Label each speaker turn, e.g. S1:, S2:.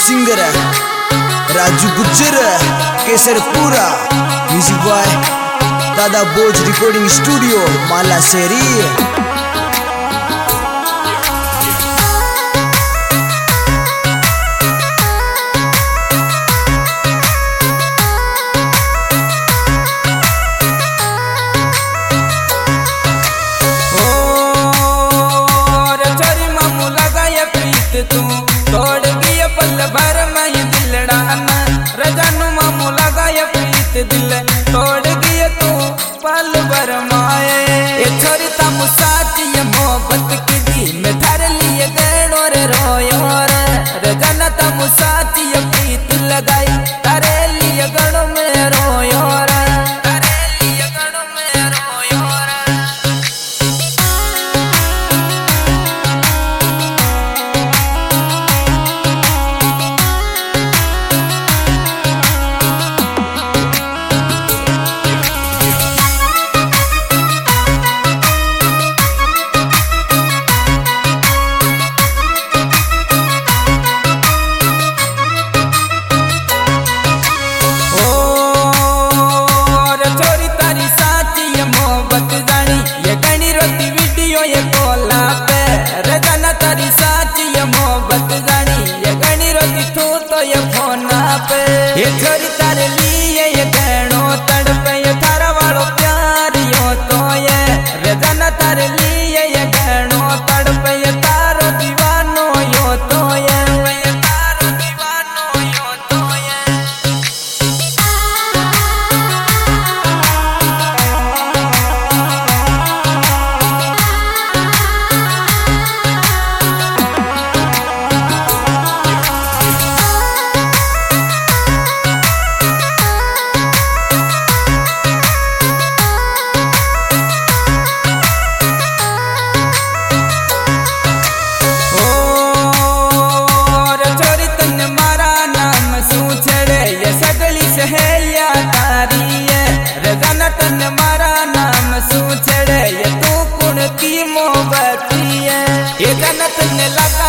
S1: Singer है Raju Gujjar Kesarpura. Music by दादा बोझ रिकॉर्डिंग स्टूडियो माला शेरी।
S2: तू तोड़ गई पल भर में दिलड़ा रजानु मामू लगाया प्रीत दिल तोड़ गई तू पल भर माए छोरी तम साथी मोहब्बत की दी में धर लिए गणो रे रोयो रे रजाना तम साथी प्रीत लगाई तारे लिए गणो में रोयो रे तारे लिए गणो में रोयो रे। ये कोला पे रजाना तारी साची ये मोहब्बत जानी ये गणी रोती तू तो ये फोना पे ये छोरी तारे लिए ये गणो तड़पे ये थारा वालो प्यार यो तो ये रजाना तारे लिए ये गणो तड़पे ये तारो दीवानो यो तो ये तारो दीवानो यो तो ये। तन मारा नाम सूछड़े ये तू कुण की मोहब्बती है ये जन्नत ने लगा